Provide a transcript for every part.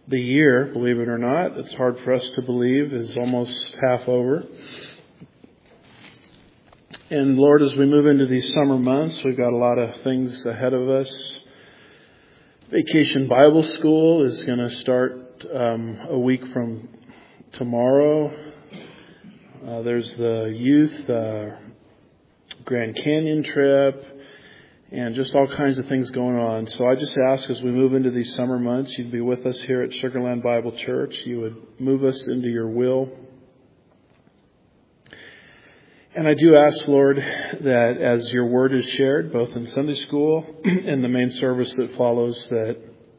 The year, believe it or not, it's hard for us to believe, is almost half over. And Lord, as we move into these summer months, we've got a lot of things ahead of us. Vacation Bible School is going to start a week from tomorrow. There's the youth Grand Canyon trip and just all kinds of things going on. So I just ask as we move into these summer months, you'd be with us here at Sugarland Bible Church. You would move us into your will. And I do ask, Lord, that as your word is shared, both in Sunday school and the main service that follows, that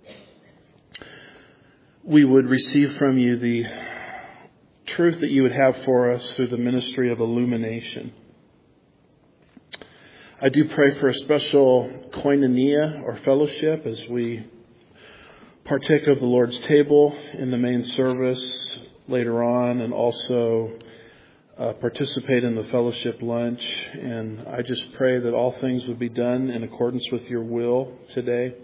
we would receive from you the truth that you would have for us through the ministry of illumination. I do pray for a special koinonia or fellowship as we partake of the Lord's table in the main service later on, and also participate in the fellowship lunch. And I just pray that all things would be done in accordance with your will today.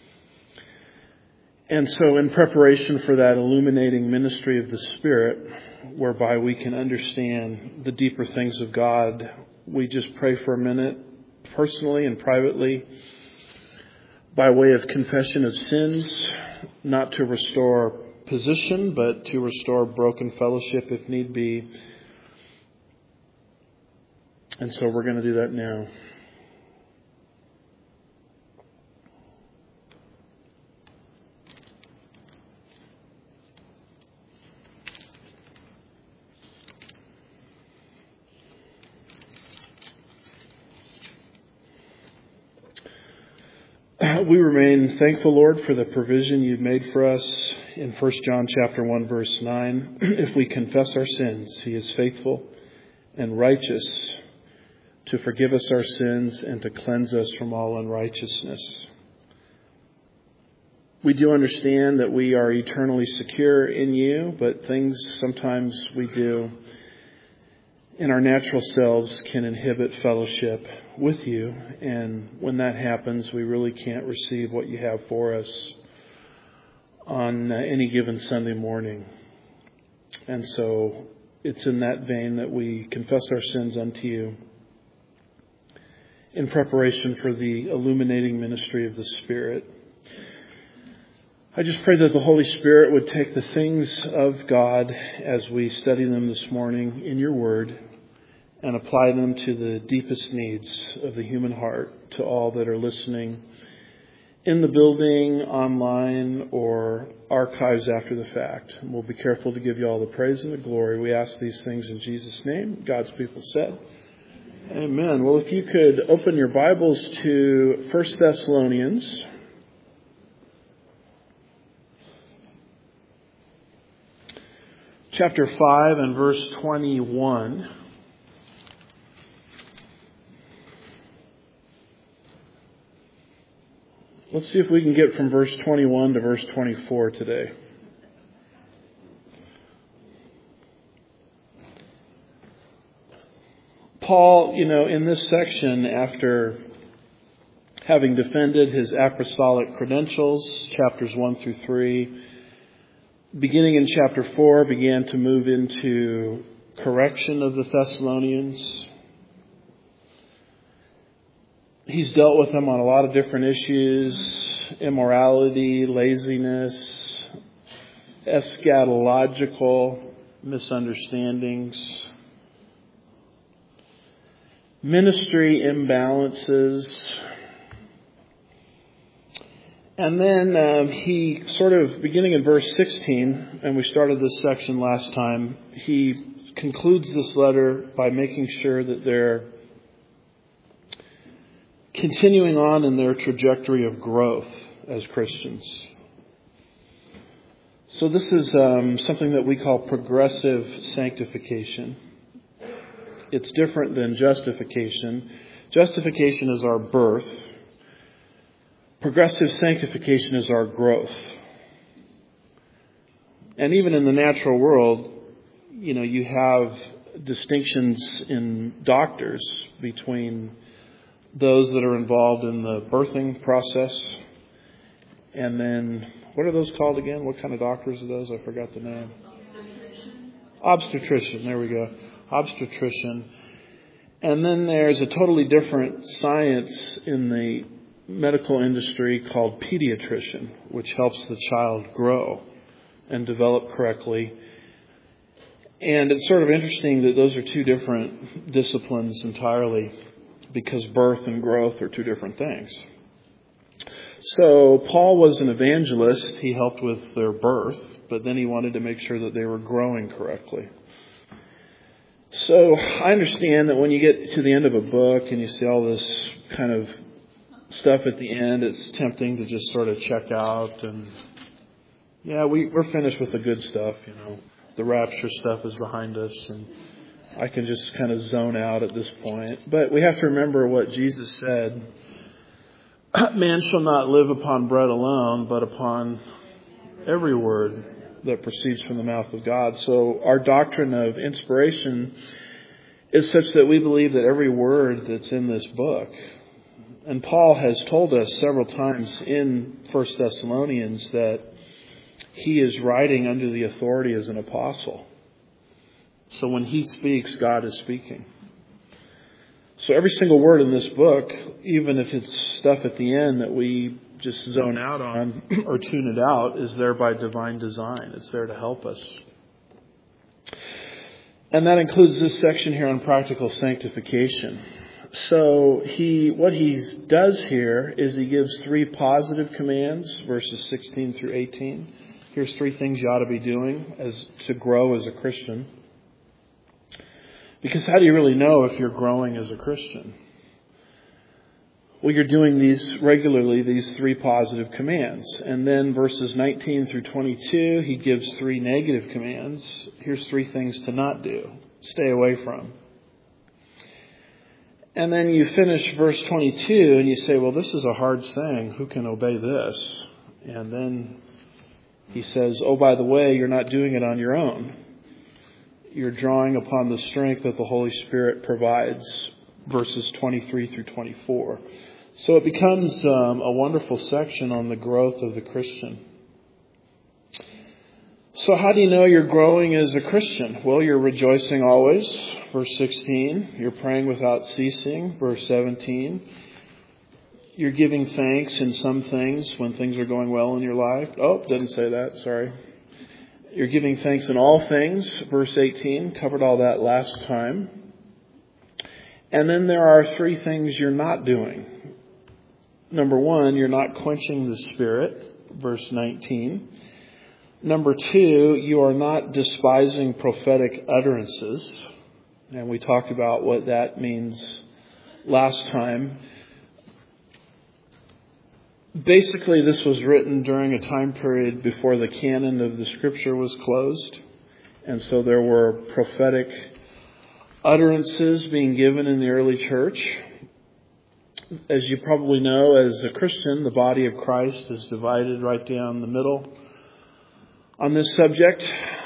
And so in preparation for that illuminating ministry of the Spirit, whereby we can understand the deeper things of God, we just pray for a minute, personally and privately, by way of confession of sins, not to restore position, but to restore broken fellowship if need be. And so we're going to do that now. We remain thankful, Lord, for the provision you've made for us in 1 John chapter 1, verse 9. If we confess our sins, he is faithful and righteous to forgive us our sins and to cleanse us from all unrighteousness. We do understand that we are eternally secure in you, but things sometimes we do in our natural selves can inhibit fellowship with you. And when that happens, we really can't receive what you have for us on any given Sunday morning. And so it's in that vein that we confess our sins unto you in preparation for the illuminating ministry of the Spirit. I just pray that the Holy Spirit would take the things of God as we study them this morning in your word and apply them to the deepest needs of the human heart, to all that are listening in the building, online, or archives after the fact. And we'll be careful to give you all the praise and the glory. We ask these things in Jesus' name. God's people said, amen. Well, if you could open your Bibles to 1 Thessalonians chapter 5 and verse 21. Let's see if we can get from verse 21 to verse 24 today. Paul, in this section, after having defended his apostolic credentials, chapters 1 through 3, beginning in chapter 4, began to move into correction of the Thessalonians. He's dealt with them on a lot of different issues: immorality, laziness, eschatological misunderstandings, ministry imbalances. And then he sort of, beginning in verse 16, and we started this section last time, he concludes this letter by making sure that they're continuing on in their trajectory of growth as Christians. So this is something that we call progressive sanctification. It's different than justification. Justification is our birth. Progressive sanctification is our growth. And even in the natural world, you have distinctions in doctors between those that are involved in the birthing process and then what are those called again? What kind of doctors are those? I forgot the name. Obstetrician. There we go. Obstetrician. And then there's a totally different science in the medical industry called pediatrician, which helps the child grow and develop correctly. And it's sort of interesting that those are two different disciplines entirely, because birth and growth are two different things. So Paul was an evangelist. He helped with their birth, but then he wanted to make sure that they were growing correctly. So I understand that when you get to the end of a book and you see all this kind of stuff at the end, it's tempting to just sort of check out. And yeah, we're finished with the good stuff, you know. The rapture stuff is behind us, and I can just kind of zone out at this point. But we have to remember what Jesus said. Man shall not live upon bread alone, but upon every word that proceeds from the mouth of God. So our doctrine of inspiration is such that we believe that every word that's in this book, and Paul has told us several times in 1 Thessalonians that he is writing under the authority as an apostle. So when he speaks, God is speaking. So every single word in this book, even if it's stuff at the end that we just zone out on or tune it out, is there by divine design. It's there to help us. And that includes this section here on practical sanctification. So what he does here is he gives 3 positive commands, verses 16 through 18. Here's 3 things you ought to be doing to grow as a Christian. Because how do you really know if you're growing as a Christian? Well, you're doing these regularly, these 3 positive commands. And then verses 19 through 22, he gives 3 negative commands. Here's 3 things to not do, stay away from. And then you finish verse 22 and you say, well, this is a hard saying. Who can obey this? And then he says, oh, by the way, you're not doing it on your own. You're drawing upon the strength that the Holy Spirit provides, verses 23 through 24. So it becomes a wonderful section on the growth of the Christian. So how do you know you're growing as a Christian? Well, you're rejoicing always, verse 16. You're praying without ceasing, verse 17. You're giving thanks in some things when things are going well in your life. Oh, didn't say that, sorry. You're giving thanks in all things, verse 18. Covered all that last time. And then there are 3 things you're not doing. Number 1, you're not quenching the Spirit, verse 19. Number 2, you are not despising prophetic utterances. And we talked about what that means last time. Basically, this was written during a time period before the canon of the Scripture was closed. And so there were prophetic utterances being given in the early church. As you probably know, as a Christian, the body of Christ is divided right down the middle on this subject.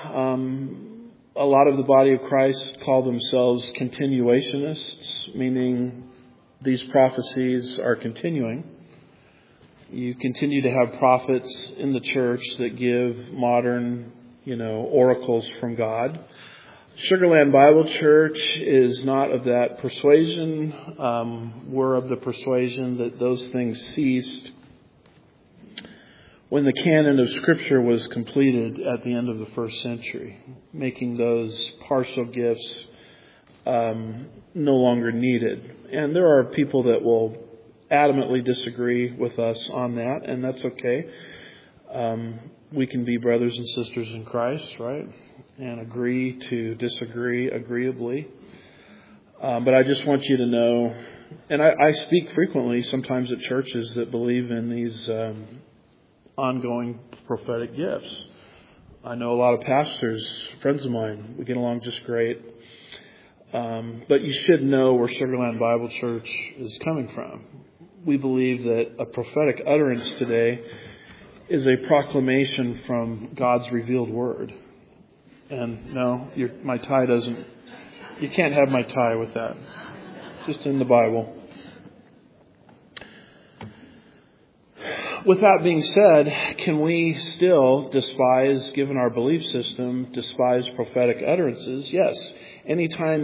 A lot of the body of Christ call themselves continuationists, meaning these prophecies are continuing. You continue to have prophets in the church that give modern, oracles from God. Sugarland Bible Church is not of that persuasion. We're of the persuasion that those things ceased when the canon of Scripture was completed at the end of the 1st century, making those partial gifts no longer needed. And there are people that will adamantly disagree with us on that, and that's okay. We can be brothers and sisters in Christ, right? And agree to disagree agreeably. But I just want you to know, and I speak frequently sometimes at churches that believe in these ongoing prophetic gifts. I know a lot of pastors, friends of mine, we get along just great. But you should know where Sugarland Bible Church is coming from. We believe that a prophetic utterance today is a proclamation from God's revealed word. And no, my tie doesn't, you can't have my tie with that. Just in the Bible. With that being said, can we still despise, given our belief system, despise prophetic utterances? Yes. Anytime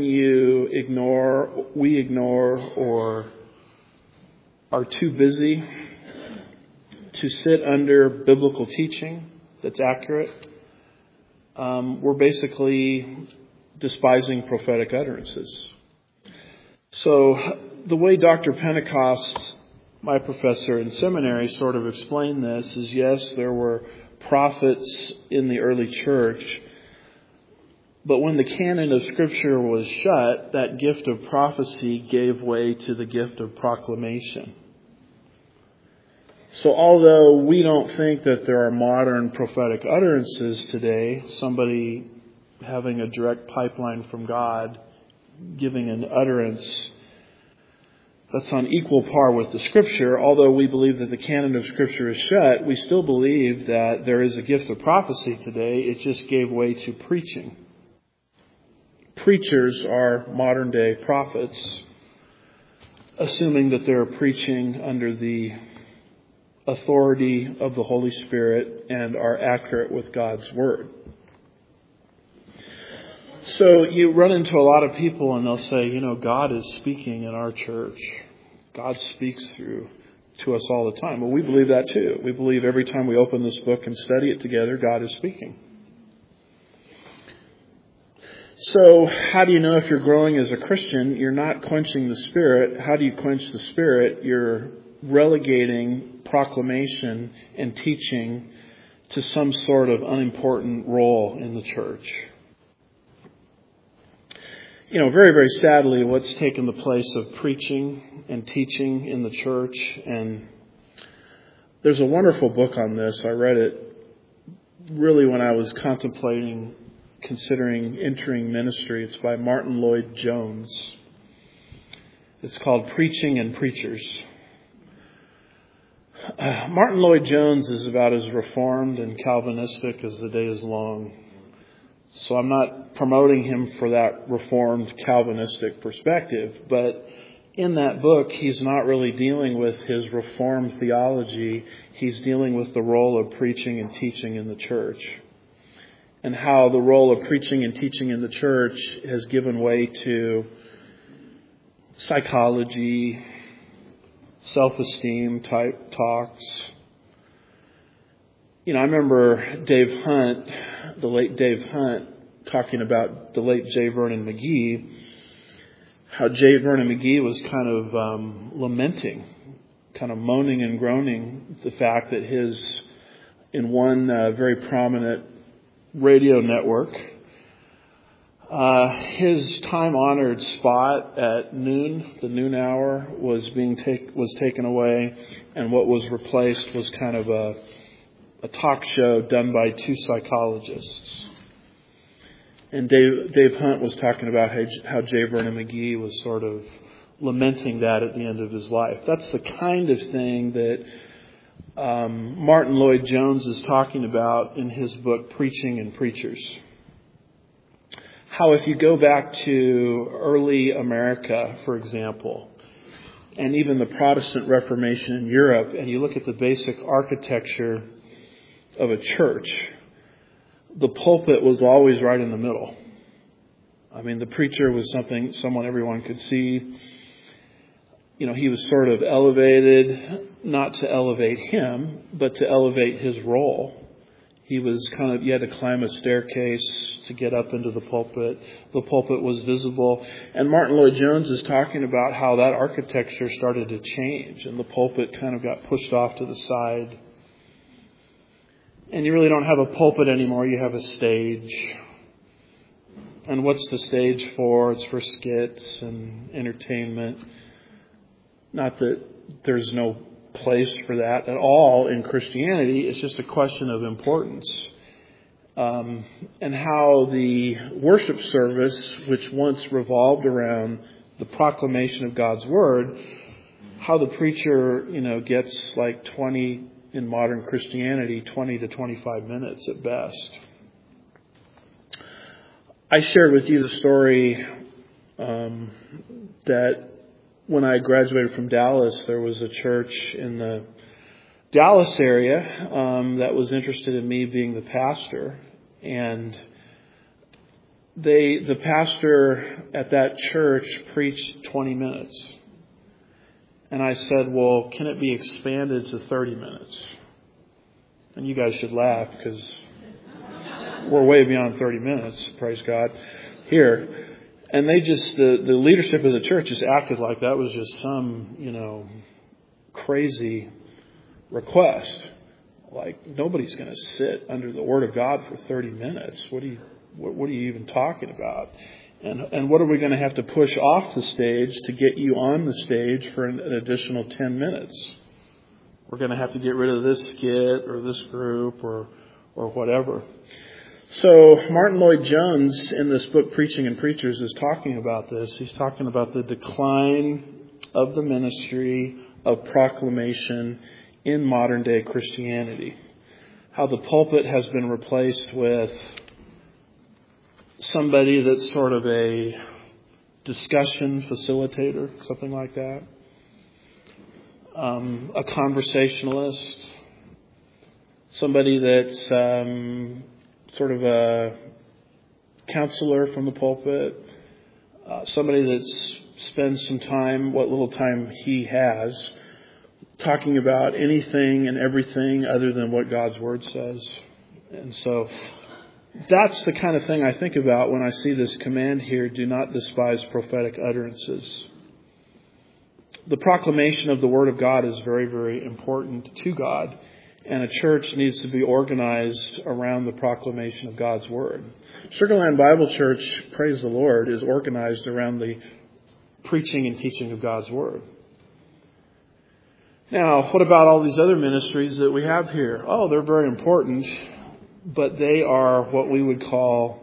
we ignore, or are too busy to sit under biblical teaching that's accurate, we're basically despising prophetic utterances. So the way Dr. Pentecost, my professor in seminary, sort of explained this is, yes, there were prophets in the early church, but when the canon of Scripture was shut, that gift of prophecy gave way to the gift of proclamation. So although we don't think that there are modern prophetic utterances today, somebody having a direct pipeline from God, giving an utterance that's on equal par with the Scripture, although we believe that the canon of Scripture is shut, we still believe that there is a gift of prophecy today. It just gave way to preaching. Preachers are modern day prophets, assuming that they're preaching under the authority of the Holy Spirit and are accurate with God's Word. So you run into a lot of people and they'll say, God is speaking in our church. God speaks to us all the time. Well, we believe that too. We believe every time we open this book and study it together, God is speaking. So how do you know if you're growing as a Christian? You're not quenching the Spirit. How do you quench the Spirit? You're relegating proclamation and teaching to some sort of unimportant role in the church. Very, very sadly, what's taken the place of preaching and teaching in the church, and there's a wonderful book on this. I read it really when I was considering entering ministry. It's by Martin Lloyd-Jones. It's called Preaching and Preachers. Martin Lloyd-Jones is about as reformed and Calvinistic as the day is long. So I'm not promoting him for that reformed Calvinistic perspective, but in that book, he's not really dealing with his reformed theology. He's dealing with the role of preaching and teaching in the church, and how the role of preaching and teaching in the church has given way to psychology, self-esteem type talks. I remember Dave Hunt, the late Dave Hunt, talking about the late J. Vernon McGee, how J. Vernon McGee was kind of lamenting, kind of moaning and groaning the fact that in one very prominent radio network, his time-honored spot at noon, the noon hour, was taken away, and what was replaced was kind of a talk show done by two psychologists. And Dave Hunt was talking about how J. Vernon McGee was sort of lamenting that at the end of his life. That's the kind of thing that Martin Lloyd-Jones is talking about in his book, Preaching and Preachers. How if you go back to early America, for example, and even the Protestant Reformation in Europe, and you look at the basic architecture of a church, the pulpit was always right in the middle. I mean, the preacher was someone everyone could see. He was sort of elevated, not to elevate him, but to elevate his role. He was you had to climb a staircase to get up into the pulpit. The pulpit was visible. And Martin Lloyd-Jones is talking about how that architecture started to change, and the pulpit kind of got pushed off to the side. And you really don't have a pulpit anymore, you have a stage. And what's the stage for? It's for skits and entertainment. Not that there's no place for that at all in Christianity. It's just a question of importance. And how the worship service, which once revolved around the proclamation of God's Word, how the preacher, gets like 20 in modern Christianity, 20 to 25 minutes at best. I shared with you the story that when I graduated from Dallas, there was a church in the Dallas area that was interested in me being the pastor, and the pastor at that church preached 20 minutes. And I said, well, can it be expanded to 30 minutes? And you guys should laugh because we're way beyond 30 minutes, praise God, here. And they just, the leadership of the church just acted like that was just some, crazy request. Like, nobody's going to sit under the Word of God for 30 minutes. What are you even talking about? And what are we going to have to push off the stage to get you on the stage for an additional 10 minutes? We're going to have to get rid of this skit or this group or whatever. So Martin Lloyd-Jones in this book, Preaching and Preachers, is talking about this. He's talking about the decline of the ministry of proclamation in modern day Christianity. How the pulpit has been replaced with somebody that's sort of a discussion facilitator, something like that. A conversationalist. Somebody that's sort of a counselor from the pulpit. Somebody that spends some time, what little time he has, talking about anything and everything other than what God's Word says. And so that's the kind of thing I think about when I see this command here, do not despise prophetic utterances. The proclamation of the Word of God is very, very important to God, and a church needs to be organized around the proclamation of God's Word. Sugar Land Bible Church, praise the Lord, is organized around the preaching and teaching of God's Word. Now, what about all these other ministries that we have here? Oh, they're very important, but they are what we would call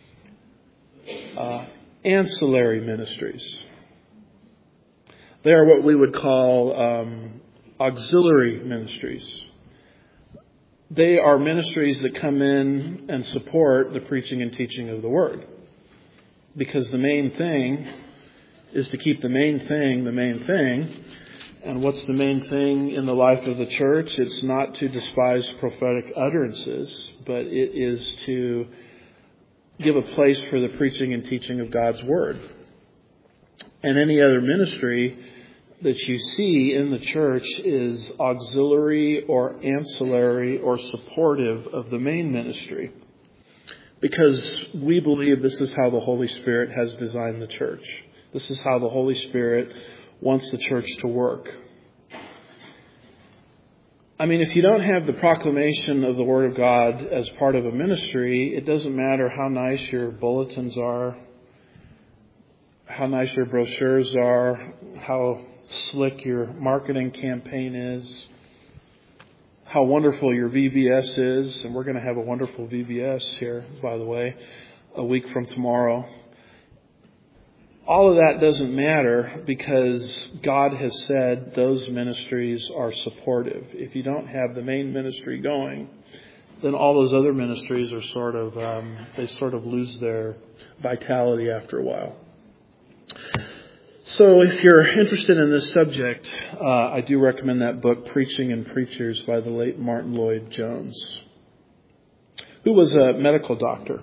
ancillary ministries. They are what we would call auxiliary ministries. They are ministries that come in and support the preaching and teaching of the Word. Because the main thing is to keep the main thing the main thing. And what's the main thing in the life of the church? It's not to despise prophetic utterances, but it is to give a place for the preaching and teaching of God's Word. And any other ministry that you see in the church is auxiliary or ancillary or supportive of the main ministry. Because we believe this is how the Holy Spirit has designed the church. This is how the Holy Spirit wants the church to work. I mean, if you don't have the proclamation of the Word of God as part of a ministry, it doesn't matter how nice your bulletins are, how nice your brochures are, how slick your marketing campaign is, how wonderful your VBS is. And we're going to have a wonderful VBS here, by the way, a week from tomorrow. All of that doesn't matter because God has said those ministries are supportive. If you don't have the main ministry going, then all those other ministries are sort of lose their vitality after a while. So if you're interested in this subject, I do recommend that book, Preaching and Preachers, by the late Martin Lloyd-Jones, who was a medical doctor.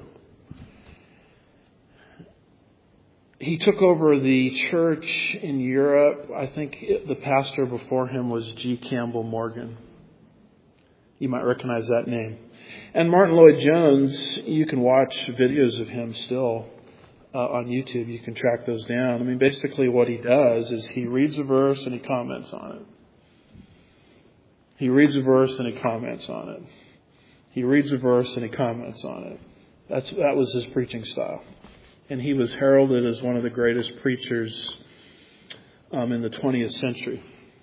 He took over the church in Europe. I think the pastor before him was G. Campbell Morgan. You might recognize that name. And Martin Lloyd-Jones, you can watch videos of him still on YouTube. You can track those down. I mean, basically what he does is he reads a verse and he comments on it. He reads a verse and he comments on it. He reads a verse and he comments on it. That was his preaching style. And he was heralded as one of the greatest preachers in the 20th century.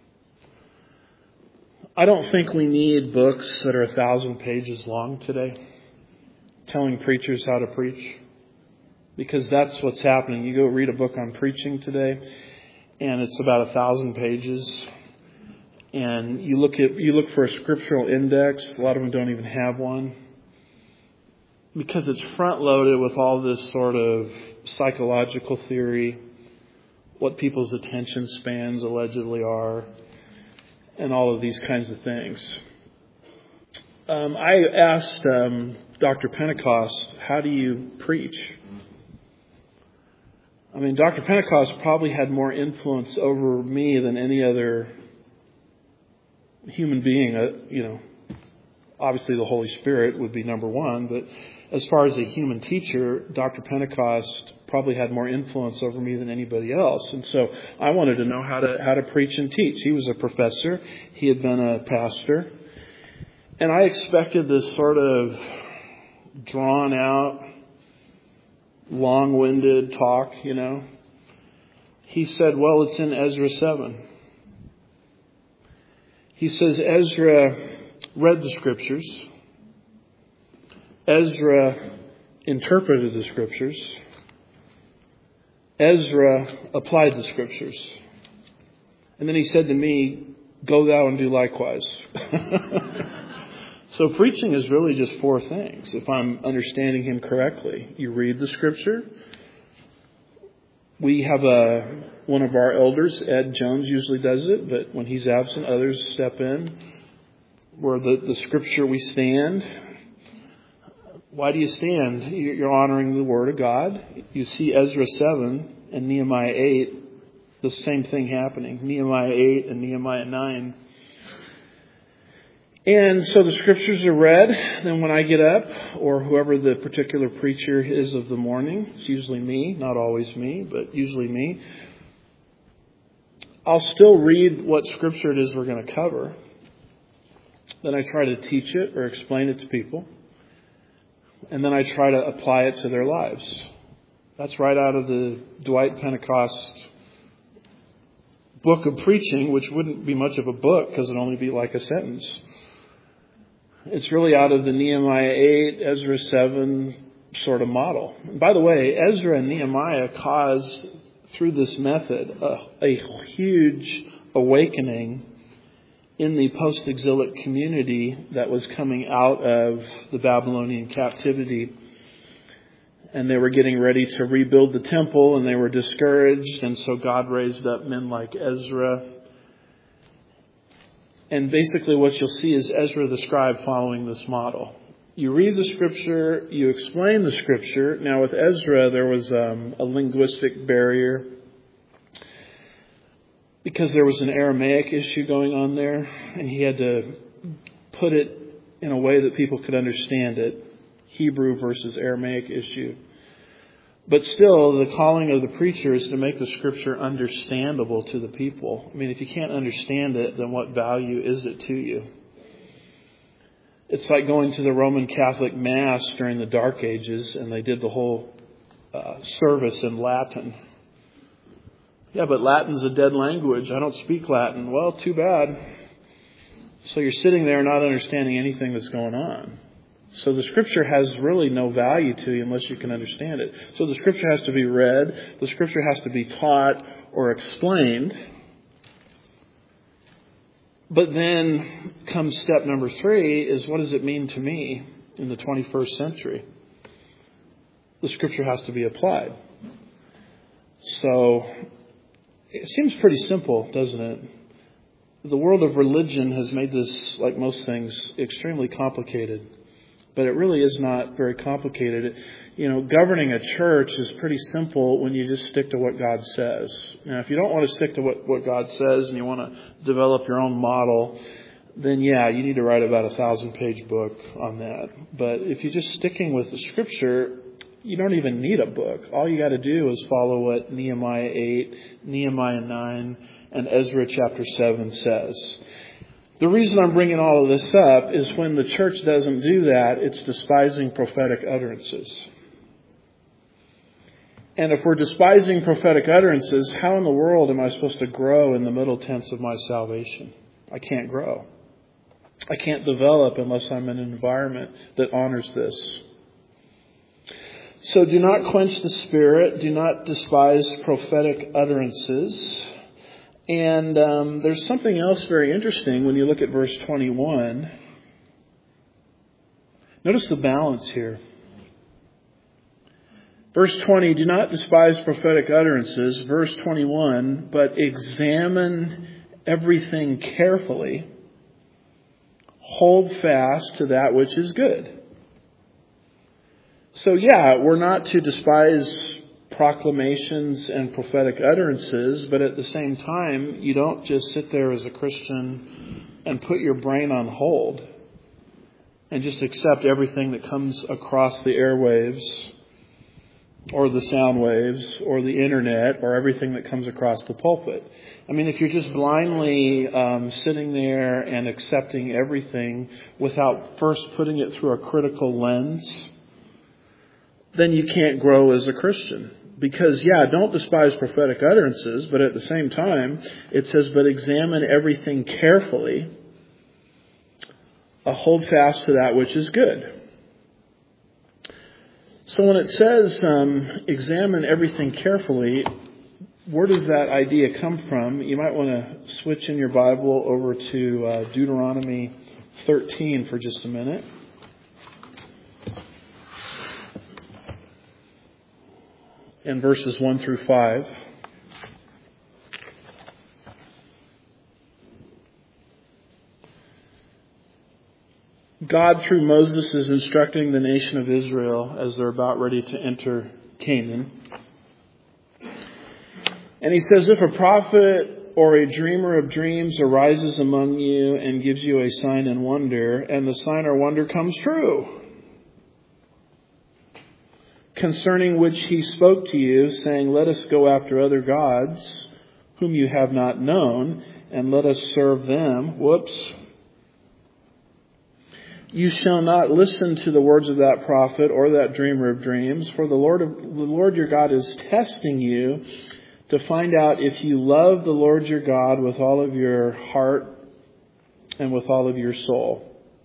I don't think we need books that are 1,000 pages long today telling preachers how to preach. Because that's what's happening. You go read a book on preaching today, and it's about 1,000 pages. And you look for a scriptural index. A lot of them don't even have one. Because it's front-loaded with all this sort of psychological theory, what people's attention spans allegedly are. and all of these kinds of things. I asked Dr. Pentecost, how do you preach? I mean, Dr. Pentecost probably had more influence over me than any other human being. Obviously the Holy Spirit would be number one, but as far as a human teacher, Dr. Pentecost probably had more influence over me than anybody else. And so I wanted to know how to preach and teach. He was a professor. He had been a pastor. And I expected this sort of drawn out, long-winded talk, He said, well, it's in Ezra 7. He says Ezra read the Scriptures. Ezra interpreted the Scriptures. Ezra applied the Scriptures. And then he said to me, go thou and do likewise. So preaching is really just four things, if I'm understanding him correctly. You read the Scripture. We have one of our elders, Ed Jones, usually does it, but when he's absent, others step in. Where the Scripture we stand. Why do you stand? You're honoring the Word of God. You see Ezra 7 and Nehemiah 8, the same thing happening. Nehemiah 8 and Nehemiah 9. And so the Scriptures are read. Then when I get up, or whoever the particular preacher is of the morning, it's usually me, not always me, but usually me, I'll still read what Scripture it is we're going to cover. Then I try to teach it or explain it to people. And then I try to apply it to their lives. That's right out of the Dwight Pentecost book of preaching, which wouldn't be much of a book because it'd only be like a sentence. It's really out of the Nehemiah 8, Ezra 7 sort of model. And by the way, Ezra and Nehemiah caused, through this method, a huge awakening in the post-exilic community that was coming out of the Babylonian captivity. And they were getting ready to rebuild the temple, and they were discouraged. And so God raised up men like Ezra. And basically what you'll see is Ezra the scribe following this model. You read the Scripture, you explain the Scripture. Now with Ezra, there was a linguistic barrier, because there was an Aramaic issue going on there, and he had to put it in a way that people could understand it. Hebrew versus Aramaic issue. But still, the calling of the preacher is to make the Scripture understandable to the people. I mean, if you can't understand it, then what value is it to you? It's like going to the Roman Catholic Mass during the Dark Ages, and they did the whole service in Latin. Yeah, but Latin's a dead language. I don't speak Latin. Well, too bad. So you're sitting there not understanding anything that's going on. So the Scripture has really no value to you unless you can understand it. So the Scripture has to be read. The Scripture has to be taught or explained. But then comes step number 3 is, what does it mean to me in the 21st century? The Scripture has to be applied. So it seems pretty simple, doesn't it? The world of religion has made this, like most things, extremely complicated. But it really is not very complicated. Governing a church is pretty simple when you just stick to what God says. Now, if you don't want to stick to what God says and you want to develop your own model, then yeah, you need to write about a 1,000-page book on that. But if you're just sticking with the Scripture, you don't even need a book. All you got to do is follow what Nehemiah 8, Nehemiah 9, and Ezra chapter 7 says. The reason I'm bringing all of this up is when the church doesn't do that, it's despising prophetic utterances. And if we're despising prophetic utterances, how in the world am I supposed to grow in the middle tense of my salvation? I can't grow. I can't develop unless I'm in an environment that honors this. So do not quench the Spirit. Do not despise prophetic utterances. And there's something else very interesting when you look at verse 21. Notice the balance here. Verse 20, do not despise prophetic utterances. Verse 21, but examine everything carefully, hold fast to that which is good. So yeah, we're not to despise proclamations and prophetic utterances, but at the same time, you don't just sit there as a Christian and put your brain on hold and just accept everything that comes across the airwaves or the sound waves or the internet or everything that comes across the pulpit. I mean, if you're just blindly sitting there and accepting everything without first putting it through a critical lens, then you can't grow as a Christian. Because, yeah, don't despise prophetic utterances, but at the same time, it says, but examine everything carefully, hold fast to that which is good. So when it says, examine everything carefully, where does that idea come from? You might want to switch in your Bible over to Deuteronomy 13 for just a minute. In verses 1 through 5. God, through Moses, is instructing the nation of Israel as they're about ready to enter Canaan. And he says, if a prophet or a dreamer of dreams arises among you and gives you a sign and wonder, and the sign or wonder comes true, concerning which he spoke to you, saying, let us go after other gods whom you have not known, and let us serve them. You shall not listen to the words of that prophet or that dreamer of dreams, for the Lord your God is testing you to find out if you love the Lord your God with all of your heart and with all of your soul.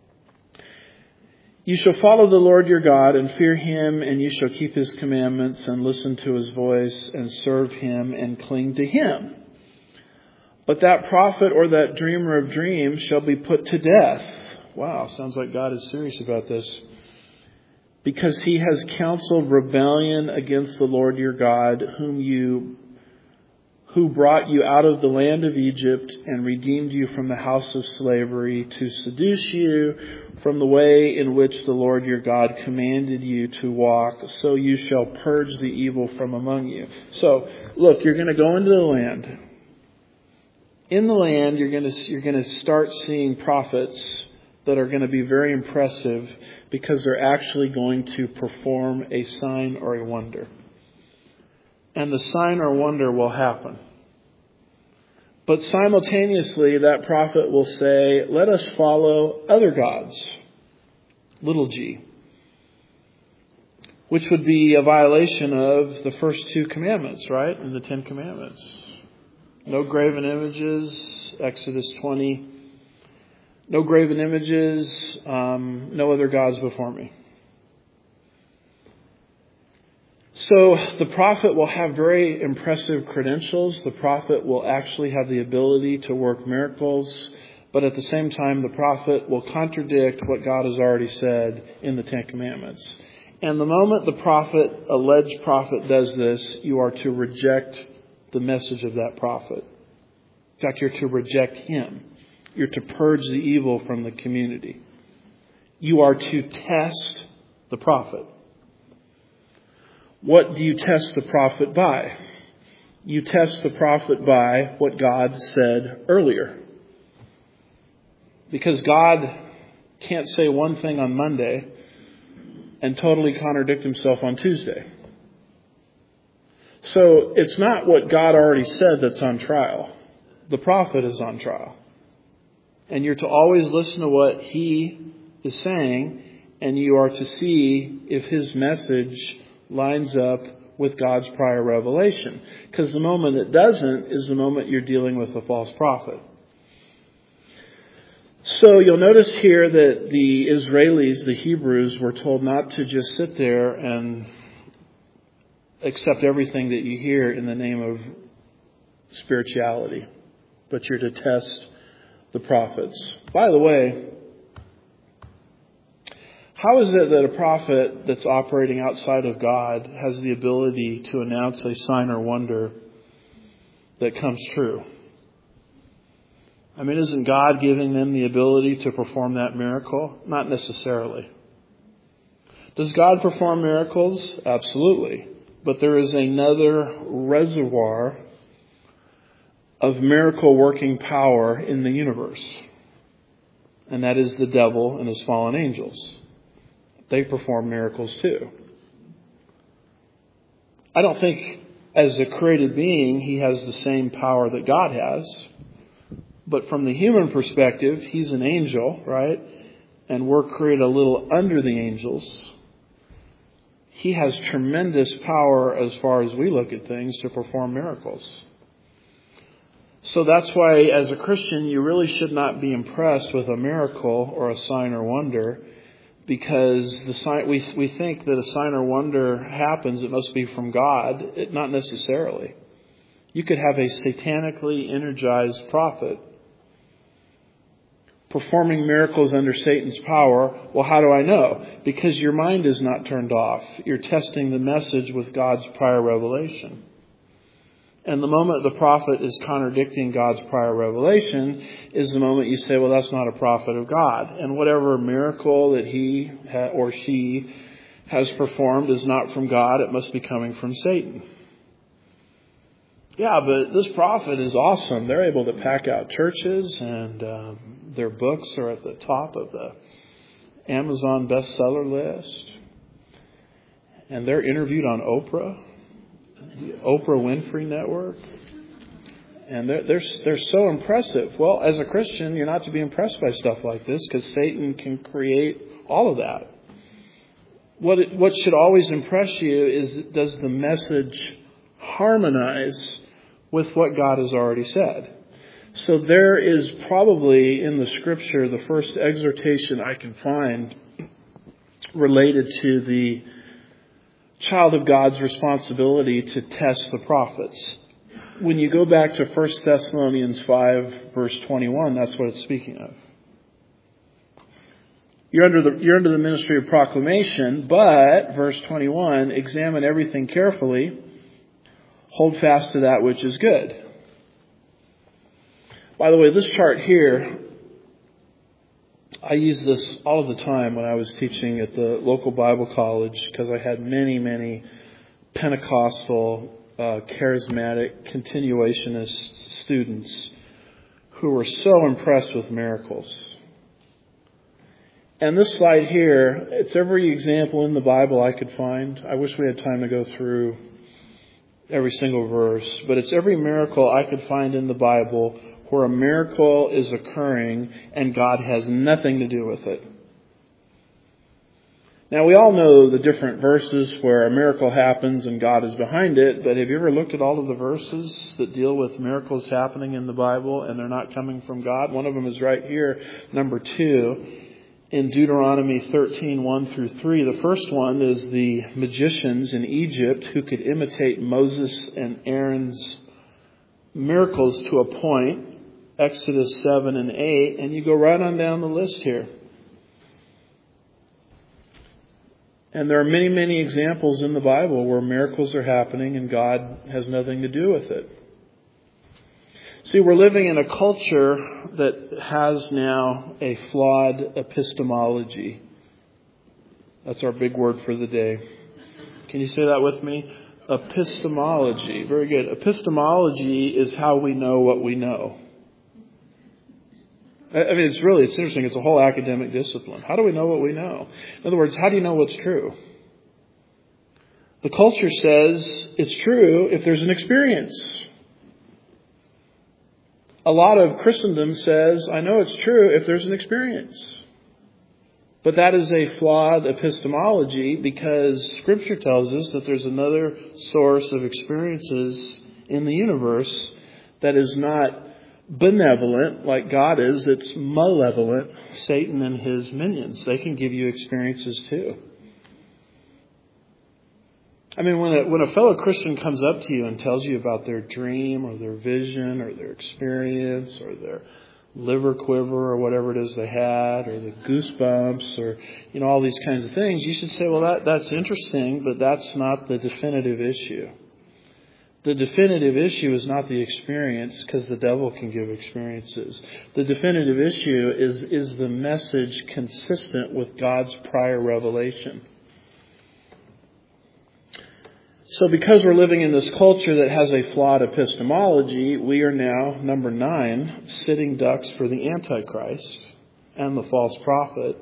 You shall follow the Lord your God and fear him, and you shall keep his commandments and listen to his voice and serve him and cling to him. But that prophet or that dreamer of dreams shall be put to death. Wow, sounds like God is serious about this. Because he has counseled rebellion against the Lord your God, who brought you out of the land of Egypt and redeemed you from the house of slavery, to seduce you from the way in which the Lord your God commanded you to walk, so you shall purge the evil from among you. So, look, you're going to go into the land. In the land, you're going to start seeing prophets that are going to be very impressive because they're actually going to perform a sign or a wonder. And the sign or wonder will happen. But simultaneously, that prophet will say, let us follow other gods, little g, which would be a violation of the first two commandments, right? In the 10 Commandments. No graven images, Exodus 20. No graven images, no other gods before me. So the prophet will have very impressive credentials. The prophet will actually have the ability to work miracles. But at the same time, the prophet will contradict what God has already said in the 10 Commandments. And the moment the alleged prophet does this, you are to reject the message of that prophet. In fact, you're to reject him. You're to purge the evil from the community. You are to test the prophet. What do you test the prophet by? You test the prophet by what God said earlier. Because God can't say one thing on Monday and totally contradict himself on Tuesday. So it's not what God already said that's on trial. The prophet is on trial. And you're to always listen to what he is saying, and you are to see if his message lines up with God's prior revelation. Because the moment it doesn't is the moment you're dealing with a false prophet. So you'll notice here that the Israelis, the Hebrews, were told not to just sit there and accept everything that you hear in the name of spirituality, but you're to test the prophets. By the way, how is it that a prophet that's operating outside of God has the ability to announce a sign or wonder that comes true? I mean, isn't God giving them the ability to perform that miracle? Not necessarily. Does God perform miracles? Absolutely. But there is another reservoir of miracle working power in the universe. And that is the devil and his fallen angels. They perform miracles too. I don't think as a created being he has the same power that God has. But from the human perspective, he's an angel, right? And we're created a little under the angels. He has tremendous power as far as we look at things to perform miracles. So that's why as a Christian, you really should not be impressed with a miracle or a sign or wonder, because we think that a sign or wonder happens, it must be from God. Not necessarily. You could have a satanically energized prophet performing miracles under Satan's power. Well, how do I know? Because your mind is not turned off. You're testing the message with God's prior revelation. And the moment the prophet is contradicting God's prior revelation is the moment you say, well, that's not a prophet of God. And whatever miracle that he or she has performed is not from God. It must be coming from Satan. Yeah, but this prophet is awesome. They're able to pack out churches, and their books are at the top of the Amazon bestseller list. And they're interviewed on Oprah, the Oprah Winfrey Network. And they're so impressive. Well, as a Christian, you're not to be impressed by stuff like this, because Satan can create all of that. What should always impress you is, does the message harmonize with what God has already said? So there is probably in the Scripture the first exhortation I can find related to the child of God's responsibility to test the prophets. When you go back to 1 Thessalonians 5, verse 21, that's what it's speaking of. You're under the ministry of proclamation, but, verse 21, examine everything carefully, hold fast to that which is good. By the way, this chart here, I use this all of the time when I was teaching at the local Bible college, because I had many Pentecostal, charismatic, continuationist students who were so impressed with miracles. And this slide here, it's every example in the Bible I could find. I wish we had time to go through every single verse, but it's every miracle I could find in the Bible where a miracle is occurring and God has nothing to do with it. Now, we all know the different verses where a miracle happens and God is behind it, but have you ever looked at all of the verses that deal with miracles happening in the Bible and they're not coming from God? One of them is right here, number 2, in Deuteronomy 13, 1 through 3. The first one is the magicians in Egypt who could imitate Moses and Aaron's miracles to a point. Exodus 7 and 8, and you go right on down the list here. And there are many examples in the Bible where miracles are happening and God has nothing to do with it. See, we're living in a culture that has now a flawed epistemology. That's our big word for the day. Can you say that with me? Epistemology. Very good. Epistemology is how we know what we know. I mean, it's interesting. It's a whole academic discipline. How do we know what we know? In other words, how do you know what's true? The culture says it's true if there's an experience. A lot of Christendom says, I know it's true if there's an experience. But that is a flawed epistemology, because Scripture tells us that there's another source of experiences in the universe that is not benevolent like God is. It's malevolent, Satan and his minions. They can give you experiences too. I mean, when a fellow Christian comes up to you and tells you about their dream or their vision or their experience or their liver quiver or whatever it is they had, or the goosebumps, or all these kinds of things, you should say, well, that's interesting, but that's not the definitive issue. The definitive issue is not the experience, because the devil can give experiences. The definitive issue is the message consistent with God's prior revelation. So because we're living in this culture that has a flawed epistemology, we are now, number 9, sitting ducks for the Antichrist and the false prophet,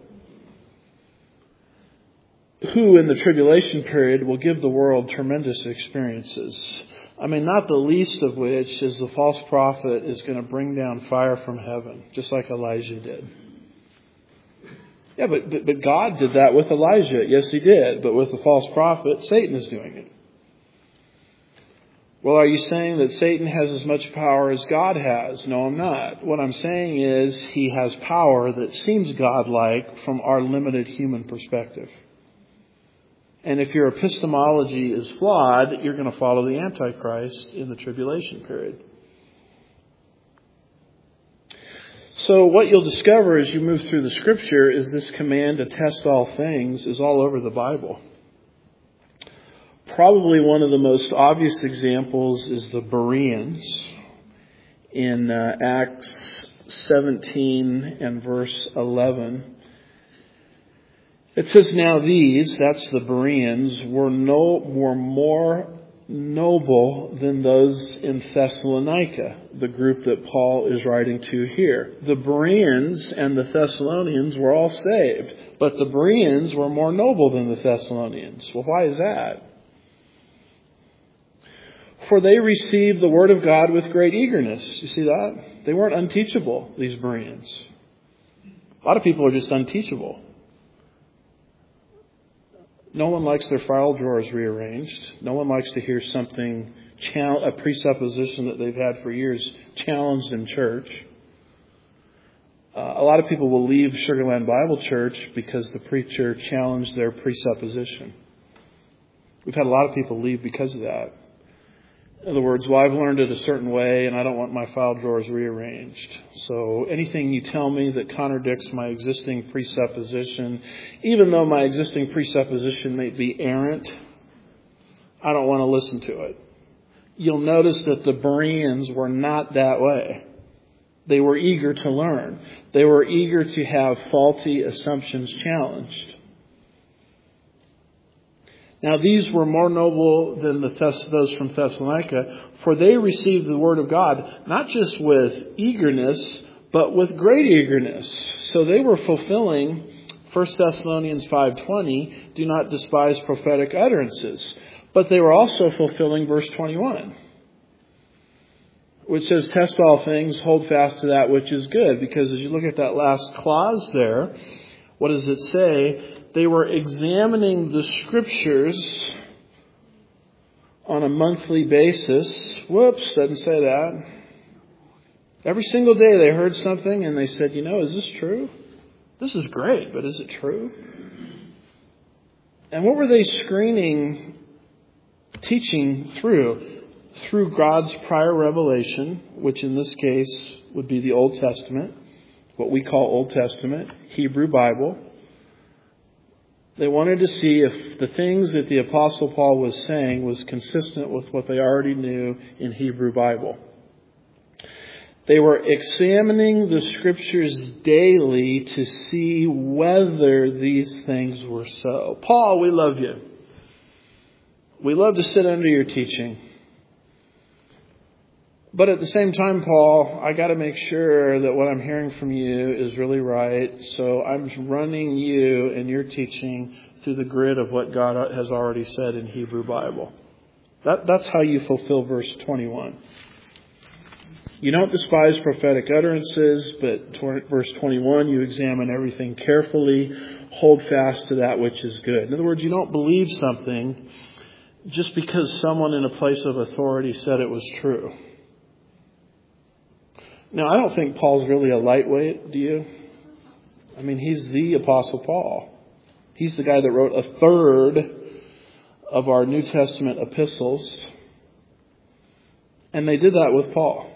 who in the tribulation period will give the world tremendous experiences. I mean, not the least of which is the false prophet is going to bring down fire from heaven, just like Elijah did. Yeah, but God did that with Elijah. Yes, he did. But with the false prophet, Satan is doing it. Well, are you saying that Satan has as much power as God has? No, I'm not. What I'm saying is he has power that seems godlike from our limited human perspective. And if your epistemology is flawed, you're going to follow the Antichrist in the tribulation period. So what you'll discover as you move through the Scripture is this command to test all things is all over the Bible. Probably one of the most obvious examples is the Bereans in Acts 17 and verse 11. It says, now these, that's the Bereans, were more noble than those in Thessalonica, the group that Paul is writing to here. The Bereans and the Thessalonians were all saved, but the Bereans were more noble than the Thessalonians. Well, why is that? For they received the word of God with great eagerness. You see that? They weren't unteachable, these Bereans. A lot of people are just unteachable. No one likes their file drawers rearranged. No one likes to hear something, a presupposition that they've had for years, challenged in church. A lot of people will leave Sugar Land Bible Church because the preacher challenged their presupposition. We've had a lot of people leave because of that. In other words, well, I've learned it a certain way and I don't want my file drawers rearranged. So anything you tell me that contradicts my existing presupposition, even though my existing presupposition may be errant, I don't want to listen to it. You'll notice that the Bereans were not that way. They were eager to learn. They were eager to have faulty assumptions challenged. Now these were more noble than those from Thessalonica, for they received the word of God, not just with eagerness, but with great eagerness. So they were fulfilling 1 Thessalonians 5:20, do not despise prophetic utterances. But they were also fulfilling verse 21, which says, test all things, hold fast to that which is good. Because as you look at that last clause there, what does it say? They were examining the Scriptures on a monthly basis. Whoops, doesn't say that. Every single day they heard something and they said, is this true? This is great, but is it true? And what were they screening, teaching through? Through God's prior revelation, which in this case would be the Old Testament, what we call Old Testament, Hebrew Bible. They wanted to see if the things that the Apostle Paul was saying was consistent with what they already knew in Hebrew Bible. They were examining the Scriptures daily to see whether these things were so. Paul, we love you. We love to sit under your teaching. But at the same time, Paul, I got to make sure that what I'm hearing from you is really right. So I'm running you and your teaching through the grid of what God has already said in Hebrew Bible. That's how you fulfill verse 21. You don't despise prophetic utterances, but verse 21, you examine everything carefully, hold fast to that which is good. In other words, you don't believe something just because someone in a place of authority said it was true. Now, I don't think Paul's really a lightweight, do you? I mean, he's the Apostle Paul. He's the guy that wrote a third of our New Testament epistles. And they did that with Paul.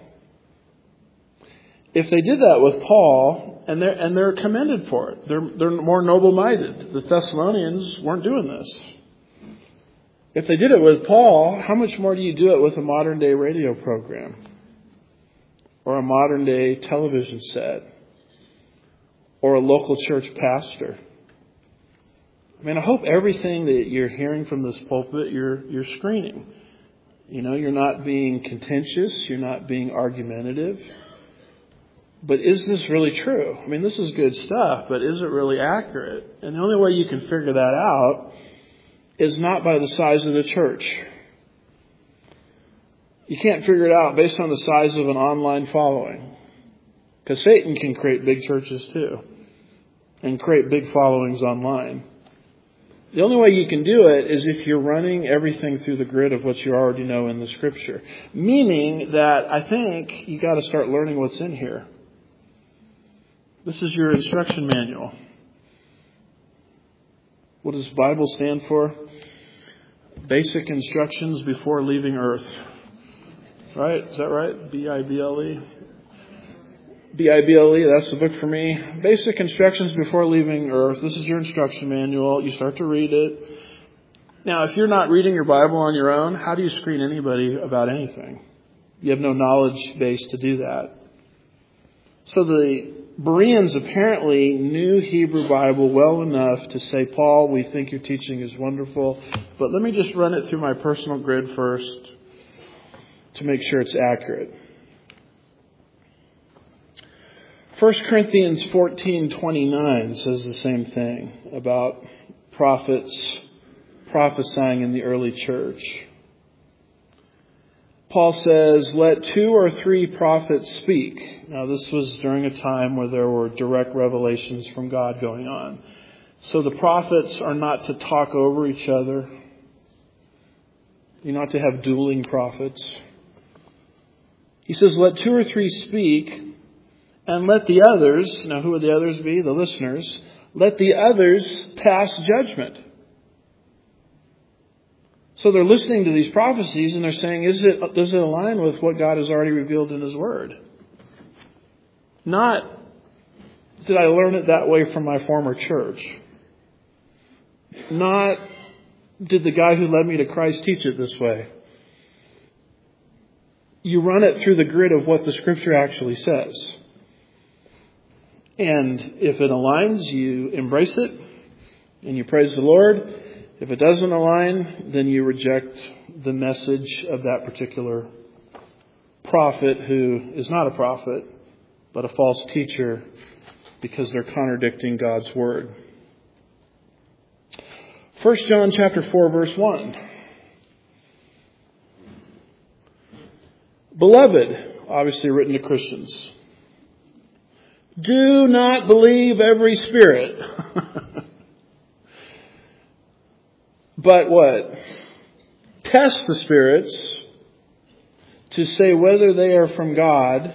If they did that with Paul, and they're commended for it, they're more noble-minded. The Thessalonians weren't doing this. If they did it with Paul, how much more do you do it with a modern day radio program? Or a modern day television set? Or a local church pastor? I mean, I hope everything that you're hearing from this pulpit, you're screening. You know, you're not being contentious. You're not being argumentative. But is this really true? I mean, this is good stuff, but is it really accurate? And the only way you can figure that out is not by the size of the church. You can't figure it out based on the size of an online following. Because Satan can create big churches too. And create big followings online. The only way you can do it is if you're running everything through the grid of what you already know in the Scripture. Meaning that I think you got to start learning what's in here. This is your instruction manual. What does Bible stand for? Basic instructions before leaving earth. Right? Is that right? B-I-B-L-E? B-I-B-L-E, that's the book for me. Basic instructions before leaving earth. This is your instruction manual. You start to read it. Now, if you're not reading your Bible on your own, how do you screen anybody about anything? You have no knowledge base to do that. So the Bereans apparently knew Hebrew Bible well enough to say, Paul, we think your teaching is wonderful, but let me just run it through my personal grid first to make sure it's accurate. 1 Corinthians 14:29 says the same thing about prophets prophesying in the early church. Paul says, let 2 or 3 prophets speak. Now this was during a time where there were direct revelations from God going on. So the prophets are not to talk over each other. You're not to have dueling prophets. He says, let 2 or 3 speak. And let the others, now who would the others be? The listeners. Let the others pass judgment. So they're listening to these prophecies and they're saying, does it align with what God has already revealed in His Word? Not, did I learn it that way from my former church? Not, did the guy who led me to Christ teach it this way? You run it through the grid of what the Scripture actually says. And if it aligns, you embrace it and you praise the Lord. If it doesn't align, then you reject the message of that particular prophet who is not a prophet, but a false teacher because they're contradicting God's Word. 1 John chapter 4, verse 1. Beloved, obviously written to Christians, do not believe every spirit. But what? Test the spirits to say whether they are from God.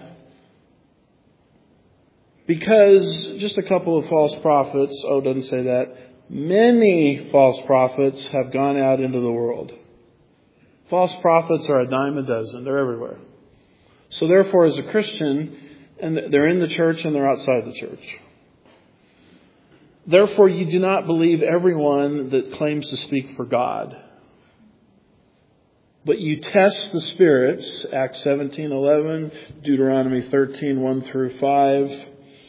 Because just a couple of false prophets, it doesn't say that. Many false prophets have gone out into the world. False prophets are a dime a dozen. They're everywhere. So therefore, as a Christian, and they're in the church and they're outside the church. Therefore, you do not believe everyone that claims to speak for God. But you test the spirits, Acts 17:11, Deuteronomy 13:1 through 5,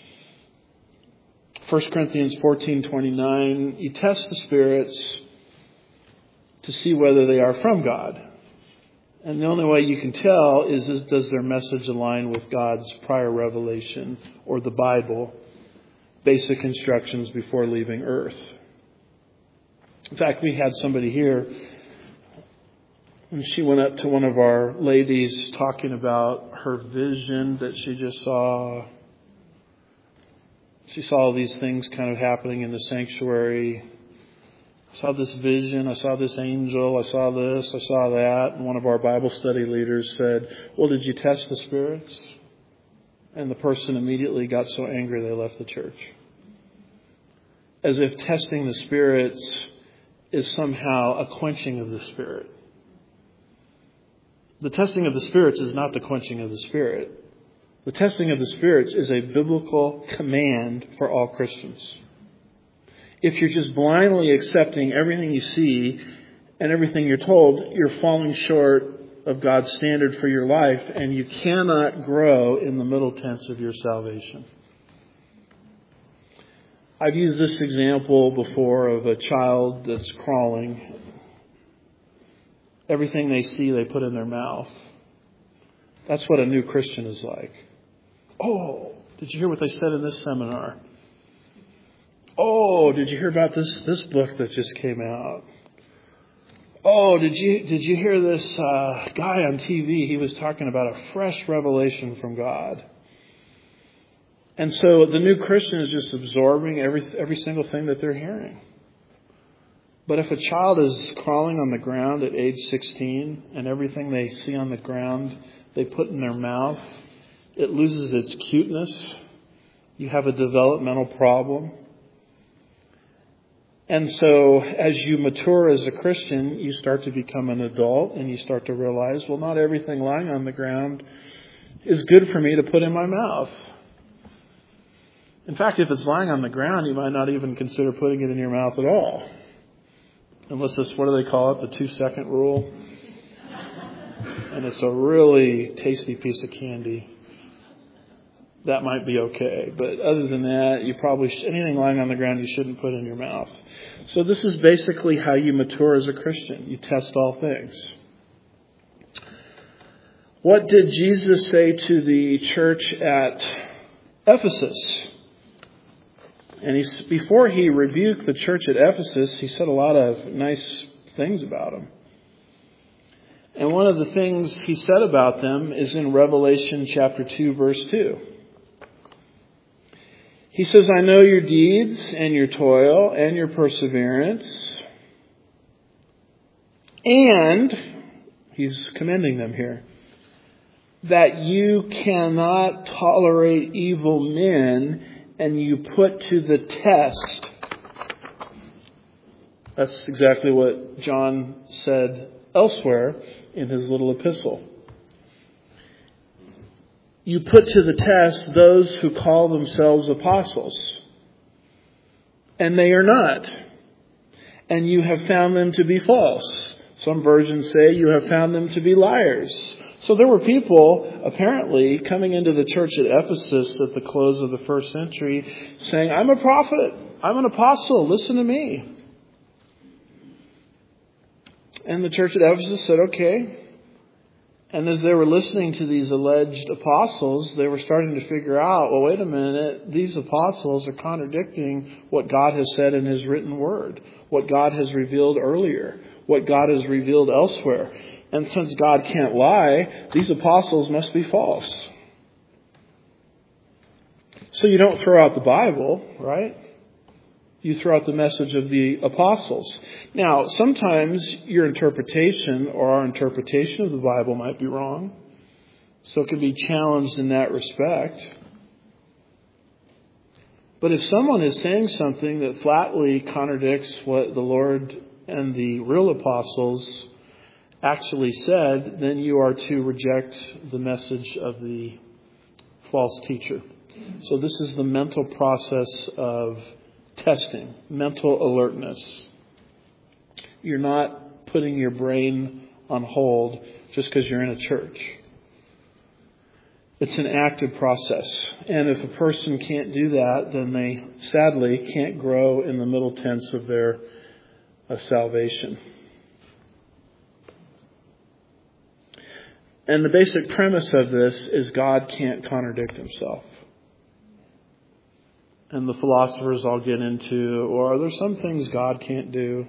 1 Corinthians 14:29. You test the spirits to see whether they are from God. And the only way you can tell is does their message align with God's prior revelation or the Bible, basic instructions before leaving earth. In fact, we had somebody here, and she went up to one of our ladies talking about her vision that she just saw. She saw these things kind of happening in the sanctuary. I saw this vision, I saw this angel, I saw this, I saw that. And one of our Bible study leaders said, well, did you test the spirits? And the person immediately got so angry they left the church. As if testing the spirits is somehow a quenching of the Spirit. The testing of the spirits is not the quenching of the Spirit. The testing of the spirits is a biblical command for all Christians. If you're just blindly accepting everything you see and everything you're told, you're falling short of God's standard for your life, and you cannot grow in the middle tense of your salvation. I've used this example before of a child that's crawling. Everything they see, they put in their mouth. That's what a new Christian is like. Oh, did you hear what they said in this seminar? Oh, did you hear about this book that just came out? Oh, did you hear this guy on TV? He was talking about a fresh revelation from God. And so the new Christian is just absorbing every single thing that they're hearing. But if a child is crawling on the ground at age 16 and everything they see on the ground they put in their mouth, it loses its cuteness. You have a developmental problem. And so as you mature as a Christian, you start to become an adult and you start to realize, well, not everything lying on the ground is good for me to put in my mouth. In fact, if it's lying on the ground, you might not even consider putting it in your mouth at all. Unless it's, what do they call it, the 2-second rule? And it's a really tasty piece of candy. That might be okay. But other than that, you probably, anything lying on the ground you shouldn't put in your mouth. So this is basically how you mature as a Christian. You test all things. What did Jesus say to the church at Ephesus? And before he rebuked the church at Ephesus, he said a lot of nice things about them. And one of the things he said about them is in Revelation chapter 2, verse 2. He says, I know your deeds and your toil and your perseverance. And, he's commending them here, that you cannot tolerate evil men and you put to the test. That's exactly what John said elsewhere in his little epistle. You put to the test those who call themselves apostles, and they are not. And you have found them to be false. Some versions say you have found them to be liars. So there were people, apparently, coming into the church at Ephesus at the close of the first century saying, I'm a prophet, I'm an apostle, listen to me. And the church at Ephesus said, okay. And as they were listening to these alleged apostles, they were starting to figure out, well, wait a minute, these apostles are contradicting what God has said in His written word, what God has revealed earlier, what God has revealed elsewhere. And since God can't lie, these apostles must be false. So you don't throw out the Bible, right? You throw out the message of the apostles. Now, sometimes your interpretation or our interpretation of the Bible might be wrong. So it can be challenged in that respect. But if someone is saying something that flatly contradicts what the Lord and the real apostles actually said, then you are to reject the message of the false teacher. So this is the mental process of testing, mental alertness. You're not putting your brain on hold just because you're in a church. It's an active process. And if a person can't do that, then they sadly can't grow in the middle tense of their salvation. And the basic premise of this is God can't contradict Himself. And the philosophers all get into, or are there some things God can't do?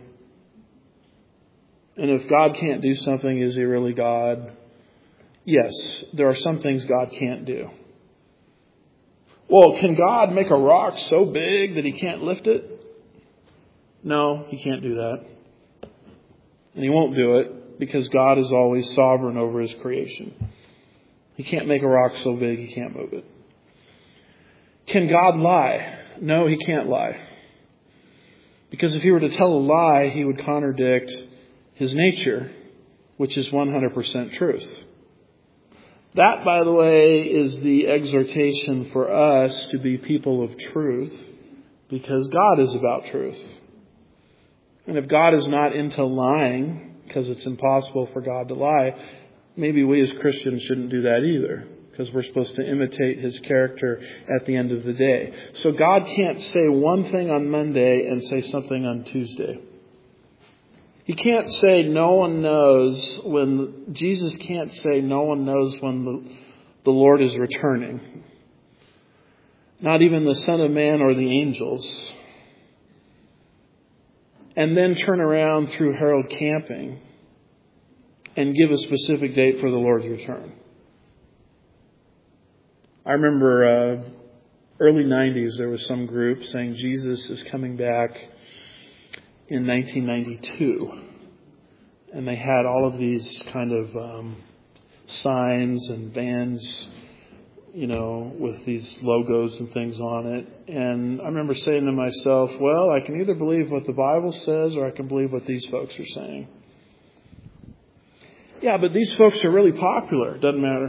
And if God can't do something, is He really God? Yes, there are some things God can't do. Well, can God make a rock so big that He can't lift it? No, He can't do that. And He won't do it because God is always sovereign over His creation. He can't make a rock so big He can't move it. Can God lie? No, He can't lie. Because if He were to tell a lie, He would contradict His nature, which is 100% truth. That, by the way, is the exhortation for us to be people of truth, because God is about truth. And if God is not into lying, because it's impossible for God to lie, maybe we as Christians shouldn't do that either, because we're supposed to imitate His character at the end of the day. So God can't say one thing on Monday and say something on Tuesday. He can't say no one knows when, Jesus can't say no one knows when the Lord is returning. Not even the Son of Man or the angels. And then turn around through Herald Camping and give a specific date for the Lord's return. I remember early 90s there was some group saying Jesus is coming back in 1992. And they had all of these kind of signs and bands, with these logos and things on it. And I remember saying to myself, well, I can either believe what the Bible says or I can believe what these folks are saying. Yeah, but these folks are really popular. Doesn't matter.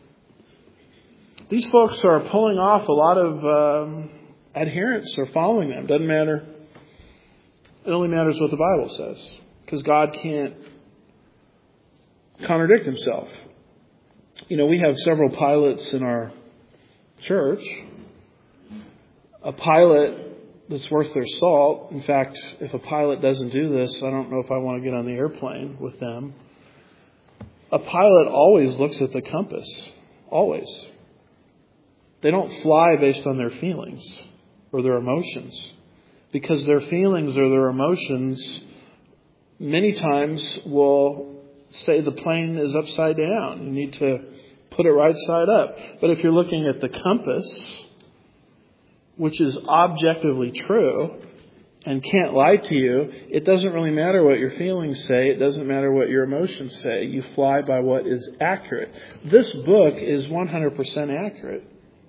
These folks are pulling off a lot of adherents or following them. Doesn't matter. It only matters what the Bible says. Because God can't contradict Himself. We have several pilots in our church. A pilot that's worth their salt. In fact, if a pilot doesn't do this, I don't know if I want to get on the airplane with them. A pilot always looks at the compass. Always. They don't fly based on their feelings or their emotions. Because their feelings or their emotions many times will say the plane is upside down. You need to put it right side up. But if you're looking at the compass, which is objectively true and can't lie to you, it doesn't really matter what your feelings say. It doesn't matter what your emotions say. You fly by what is accurate. This book is 100% accurate.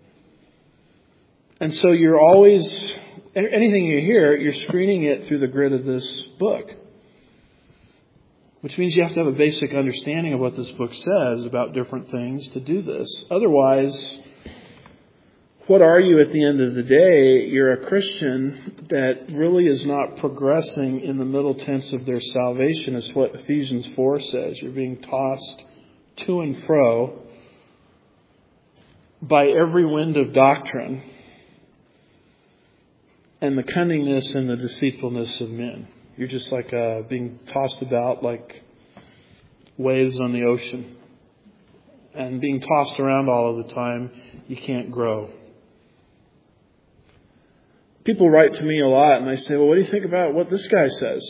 And so you're always, anything you hear, you're screening it through the grid of this book. Which means you have to have a basic understanding of what this book says about different things to do this. Otherwise, what are you at the end of the day? You're a Christian that really is not progressing in the middle tense of their salvation, is what Ephesians 4 says. You're being tossed to and fro by every wind of doctrine and the cunningness and the deceitfulness of men. You're just like being tossed about like waves on the ocean. And being tossed around all of the time, you can't grow. People write to me a lot and they say, well, what do you think about what this guy says?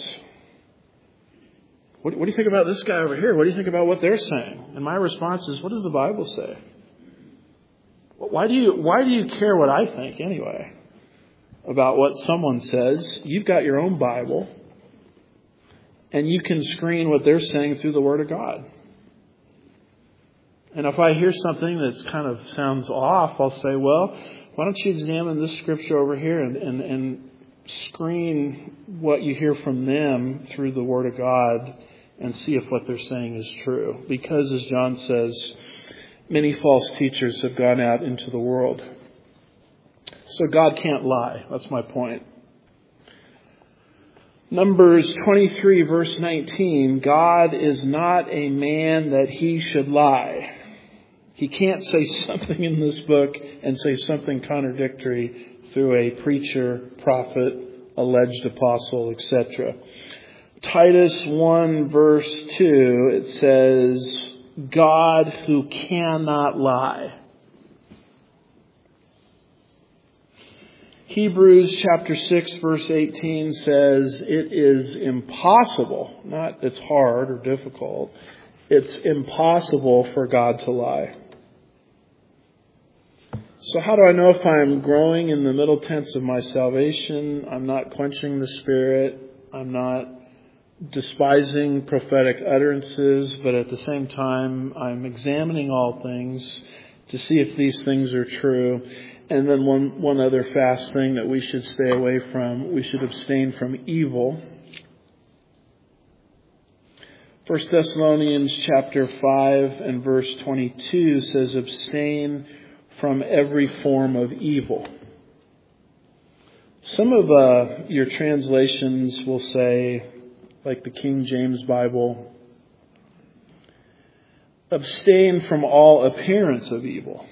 What do you think about this guy over here? What do you think about what they're saying? And my response is, what does the Bible say? Why do you care what I think anyway about what someone says? You've got your own Bible. And you can screen what they're saying through the Word of God. And if I hear something that kind of sounds off, I'll say, well, why don't you examine this scripture over here and screen what you hear from them through the Word of God and see if what they're saying is true. Because, as John says, many false teachers have gone out into the world. So God can't lie. That's my point. Numbers 23 verse 19, God is not a man that He should lie. He can't say something in this book and say something contradictory through a preacher, prophet, alleged apostle, etc. Titus 1 verse 2, it says, God who cannot lie. Hebrews chapter 6 verse 18 says it is impossible, not it's hard or difficult, it's impossible for God to lie. So how do I know if I'm growing in the middle tense of my salvation? I'm not quenching the Spirit. I'm not despising prophetic utterances, but at the same time, I'm examining all things to see if these things are true. And then one other fast thing that we should stay away from, we should abstain from evil. 1 Thessalonians chapter 5 and verse 22 says, abstain from every form of evil. Some of your translations will say, like the King James Bible, abstain from all appearance of evil.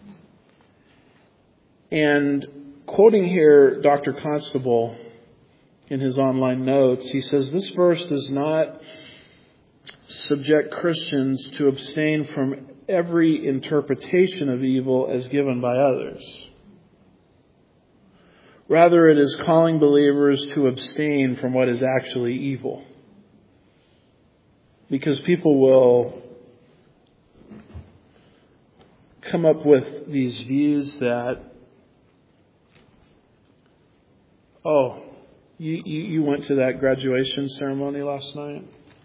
And quoting here Dr. Constable in his online notes, he says this verse does not subject Christians to abstain from every interpretation of evil as given by others. Rather, it is calling believers to abstain from what is actually evil. Because people will come up with these views that, oh, you went to that graduation ceremony last night?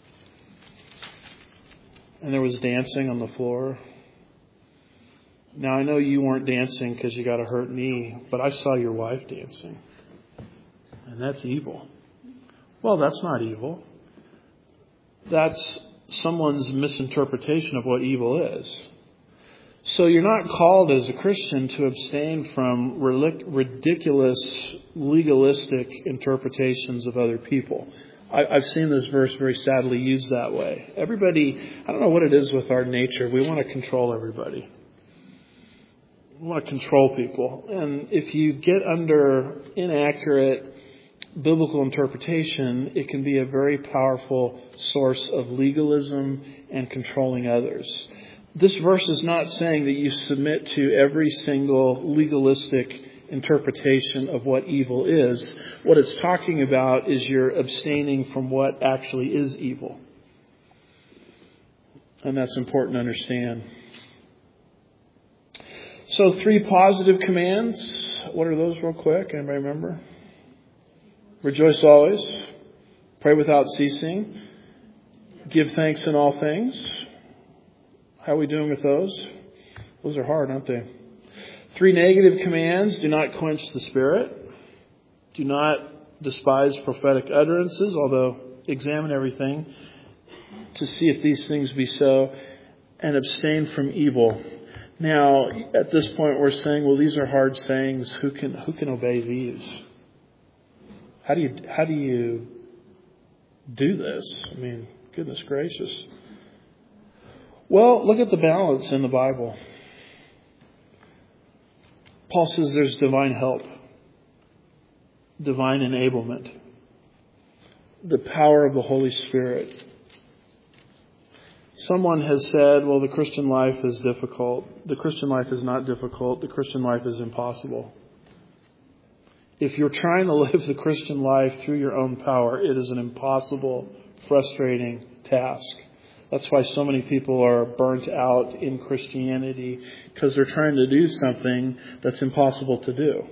And there was dancing on the floor. Now, I know you weren't dancing because you got a hurt knee, but I saw your wife dancing. And that's evil. Well, that's not evil. That's someone's misinterpretation of what evil is. So you're not called as a Christian to abstain from ridiculous, legalistic interpretations of other people. I've seen this verse very sadly used that way. Everybody, I don't know what it is with our nature. We want to control everybody. We want to control people. And if you get under inaccurate biblical interpretation, it can be a very powerful source of legalism and controlling others. This verse is not saying that you submit to every single legalistic interpretation of what evil is. What it's talking about is you're abstaining from what actually is evil. And that's important to understand. So 3 positive commands. What are those real quick? Anybody remember? Rejoice always. Pray without ceasing. Give thanks in all things. How are we doing with those? Those are hard, aren't they? 3 negative commands. Do not quench the Spirit. Do not despise prophetic utterances, although examine everything to see if these things be so. And abstain from evil. Now, at this point, we're saying, well, these are hard sayings. Who can obey these? How do you do this? I mean, goodness gracious. Well, look at the balance in the Bible. Paul says there's divine help, divine enablement, the power of the Holy Spirit. Someone has said, well, the Christian life is difficult. The Christian life is not difficult. The Christian life is impossible. If you're trying to live the Christian life through your own power, it is an impossible, frustrating task. That's why so many people are burnt out in Christianity, because they're trying to do something that's impossible to do.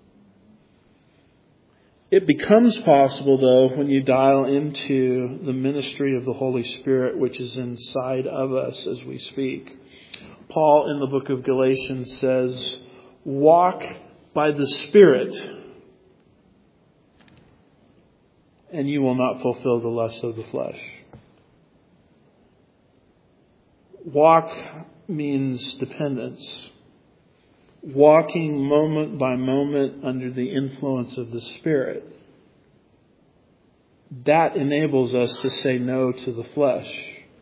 It becomes possible, though, when you dial into the ministry of the Holy Spirit, which is inside of us as we speak. Paul in the book of Galatians says, walk by the Spirit, and you will not fulfill the lust of the flesh. Walk means dependence. Walking moment by moment under the influence of the Spirit. That enables us to say no to the flesh.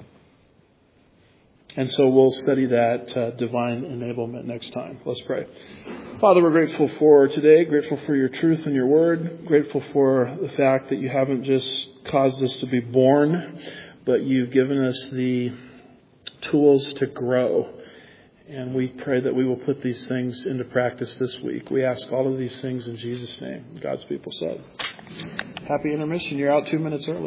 And so we'll study that divine enablement next time. Let's pray. Father, we're grateful for today, grateful for your truth and your word, grateful for the fact that you haven't just caused us to be born, but you've given us the tools to grow. And we pray that we will put these things into practice this week. We ask all of these things in Jesus' name. God's people said. Happy intermission. You're out 2 minutes early.